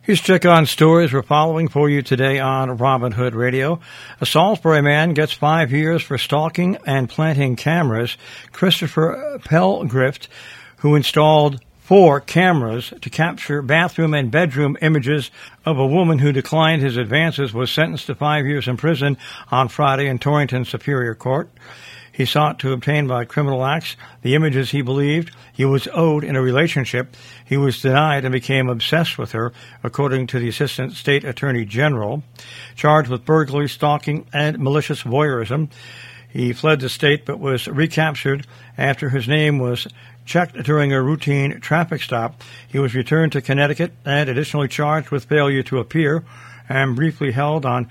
Here's Check on Stories we're following for you today on Robin Hood Radio. A Salisbury man gets 5 years for stalking and planting cameras. Christopher Pelgrift, who installed 4 cameras to capture bathroom and bedroom images of a woman who declined his advances, was sentenced to 5 years in prison on Friday in Torrington Superior Court. He sought to obtain by criminal acts the images he believed he was owed in a relationship. He was denied and became obsessed with her, according to the Assistant State Attorney General. Charged with burglary, stalking, and malicious voyeurism, he fled the state but was recaptured after his name was checked during a routine traffic stop. He was returned to Connecticut and additionally charged with failure to appear and briefly held on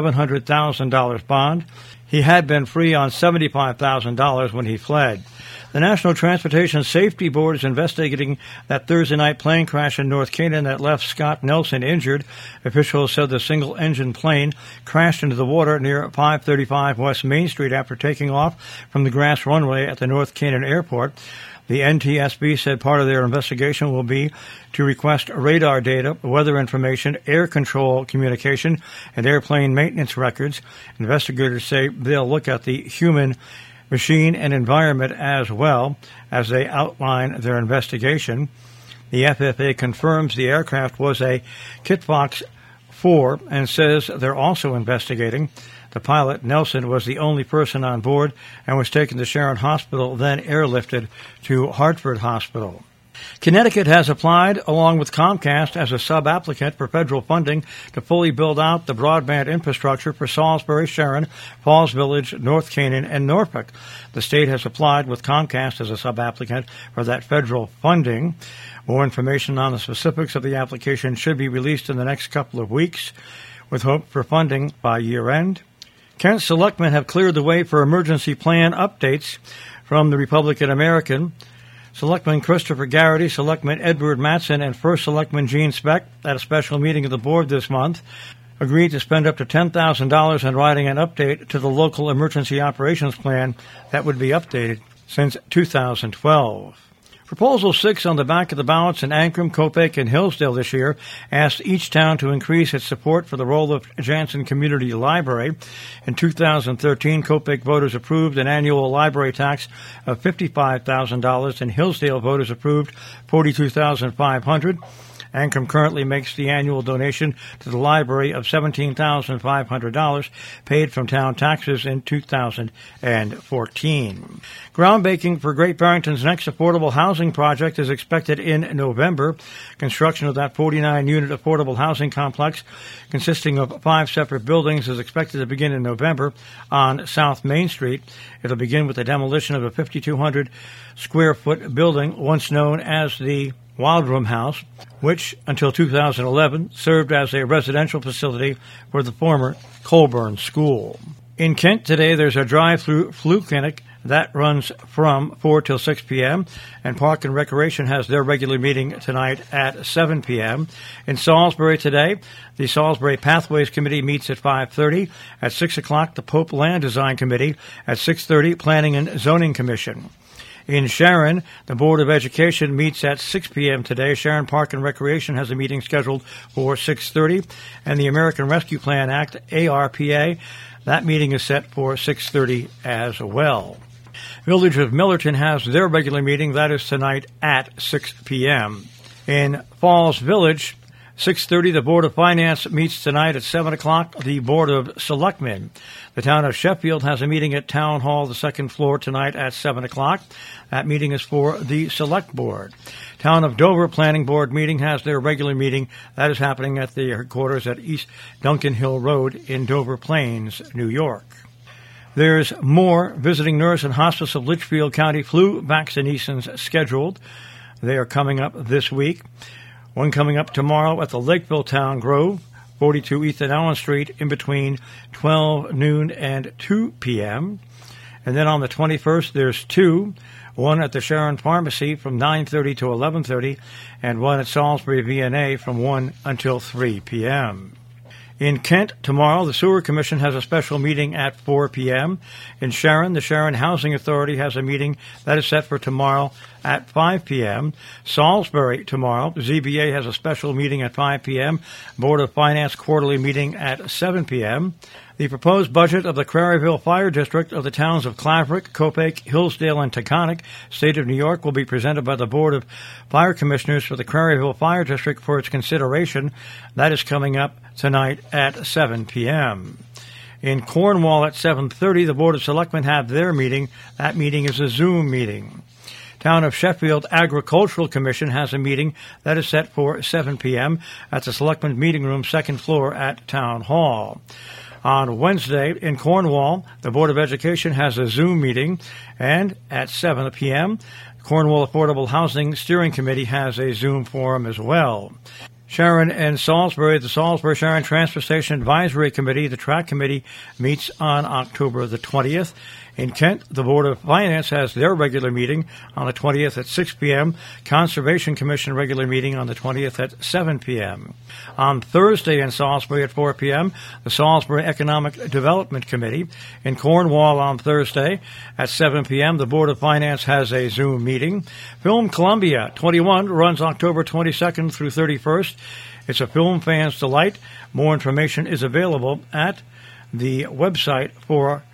$700,000 bond. He had been free on $75,000 when he fled. The National Transportation Safety Board is investigating that Thursday night plane crash in North Canaan that left Scott Nelson injured. Officials said the single-engine plane crashed into the water near 535 West Main Street after taking off from the grass runway at the North Canaan Airport. The NTSB said part of their investigation will be to request radar data, weather information, air control communication, and airplane maintenance records. Investigators say they'll look at the human, machine, and environment as well as they outline their investigation. The FFA confirms the aircraft was a Kitfox 4 and says they're also investigating. The pilot, Nelson, was the only person on board and was taken to Sharon Hospital, then airlifted to Hartford Hospital. Connecticut has applied, along with Comcast, as a sub-applicant for federal funding to fully build out the broadband infrastructure for Salisbury, Sharon, Falls Village, North Canaan, and Norfolk. The state has applied with Comcast as a sub-applicant for that federal funding. More information on the specifics of the application should be released in the next couple of weeks, with hope for funding by year-end. Kent selectmen have cleared the way for emergency plan updates from the Republican American. Selectman Christopher Garrity, Selectman Edward Mattson, and First Selectman Gene Speck, at a special meeting of the board this month, agreed to spend up to $10,000 in writing an update to the local emergency operations plan that would be updated since 2012. Proposal 6 on the back of the ballots in Ancram, Copiague, and Hillsdale this year asked each town to increase its support for the role of Jansen Community Library. In 2013, Copiague voters approved an annual library tax of $55,000, and Hillsdale voters approved $42,500. Ancram currently makes the annual donation to the library of $17,500 paid from town taxes in 2014. Groundbreaking for Great Barrington's next affordable housing project is expected in November. Construction of that 49-unit affordable housing complex, consisting of 5 separate buildings, is expected to begin in November on South Main Street. It'll begin with the demolition of a 5,200-square-foot building once known as the Wildroom House, which until 2011 served as a residential facility for the former Colburn School. In Kent today, there's a drive-through flu clinic that runs from 4 till 6 p.m., and Park and Recreation has their regular meeting tonight at 7 p.m. In Salisbury today, the Salisbury Pathways Committee meets at 5:30. At 6 o'clock, the Pope Land Design Committee. At 6:30, Planning and Zoning Commission. In Sharon, the Board of Education meets at 6 p.m. today. Sharon Park and Recreation has a meeting scheduled for 6:30. And the American Rescue Plan Act, ARPA, that meeting is set for 6:30 as well. Village of Millerton has their regular meeting. That is tonight at 6 p.m. In Falls Village, 6:30, the Board of Finance meets tonight. At 7 o'clock, the Board of Selectmen. The town of Sheffield has a meeting at Town Hall, the second floor, tonight at 7 o'clock. That meeting is for the Select Board. Town of Dover Planning Board meeting has their regular meeting. That is happening at the headquarters at East Duncan Hill Road in Dover Plains, New York. There's more visiting nurse and hospice of Litchfield County flu vaccinations scheduled. They are coming up this week. One coming up tomorrow at the Lakeville Town Grove, 42 Ethan Allen Street, in between 12 noon and 2 p.m. And then on the 21st, there's 2, one at the Sharon Pharmacy from 9:30 to 11:30, and one at Salisbury VNA from 1 until 3 p.m. In Kent, tomorrow, the Sewer Commission has a special meeting at 4 p.m. In Sharon, the Sharon Housing Authority has a meeting that is set for tomorrow at 5 p.m. Salisbury, tomorrow, the ZBA has a special meeting at 5 p.m. Board of Finance quarterly meeting at 7 p.m. The proposed budget of the Craryville Fire District of the towns of Claverick, Copake, Hillsdale, and Taconic, State of New York, will be presented by the Board of Fire Commissioners for the Craryville Fire District for its consideration. That is coming up tonight at 7 p.m. In Cornwall at 7:30, the Board of Selectmen have their meeting. That meeting is a Zoom meeting. Town of Sheffield Agricultural Commission has a meeting that is set for 7 p.m. at the Selectmen's Meeting Room, second floor at Town Hall. On Wednesday, in Cornwall, the Board of Education has a Zoom meeting, and at 7 p.m., Cornwall Affordable Housing Steering Committee has a Zoom forum as well. Sharon and Salisbury, the Salisbury-Sharon Transfer Station Advisory Committee, the TRAC Committee, meets on October the 20th. In Kent, the Board of Finance has their regular meeting on the 20th at 6 p.m. Conservation Commission regular meeting on the 20th at 7 p.m. On Thursday in Salisbury at 4 p.m., the Salisbury Economic Development Committee. In Cornwall on Thursday at 7 p.m., the Board of Finance has a Zoom meeting. Film Columbia 21 runs October 22nd through 31st. It's a film fan's delight. More information is available at the website for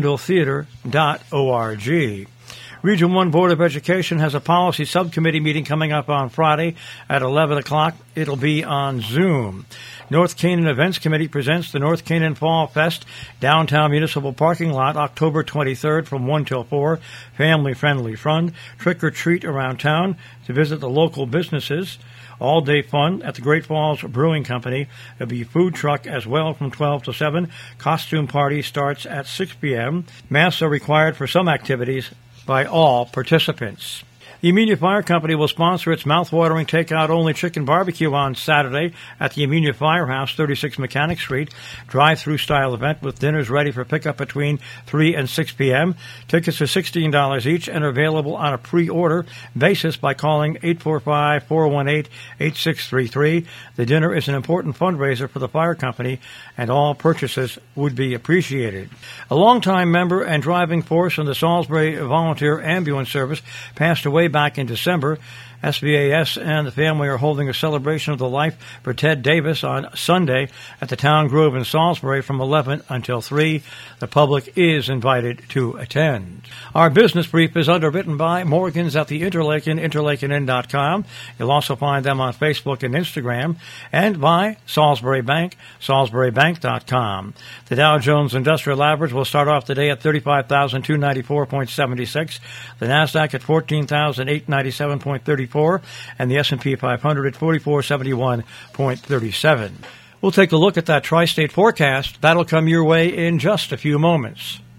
CrandallTheater.org. Region 1 Board of Education has a policy subcommittee meeting coming up on Friday at 11 o'clock. It'll be on Zoom. North Canaan Events Committee presents the North Canaan Fall Fest Downtown Municipal Parking Lot October 23rd from 1 till 4. Family-friendly fun. Trick or treat around town to visit the local businesses. All-day fun at the Great Falls Brewing Company. There'll be food truck as well from 12 to 7. Costume party starts at 6 p.m. Masks are required for some activities by all participants. The Amenia Fire Company will sponsor its mouth-watering takeout-only chicken barbecue on Saturday at the Amenia Firehouse, 36 Mechanic Street. Drive-through style event with dinners ready for pickup between 3 and 6 p.m. Tickets are $16 each and are available on a pre-order basis by calling 845-418-8633. The dinner is an important fundraiser for the fire company, and all purchases would be appreciated. A longtime member and driving force in the Salisbury Volunteer Ambulance Service passed away back in December. SVAS and the family are holding a celebration of the life for Ted Davis on Sunday at the Town Grove in Salisbury from 11 until 3. The public is invited to attend. Our business brief is underwritten by Morgans at the Interlaken, interlakenin.com. You'll also find them on Facebook and Instagram, and by Salisbury Bank, salisburybank.com. The Dow Jones Industrial Average will start off the day at 35,294.76. The NASDAQ at 14,897.34. And the S&P 500 at 4471.37. We'll take a look at that tri-state forecast. That'll come your way in just a few moments.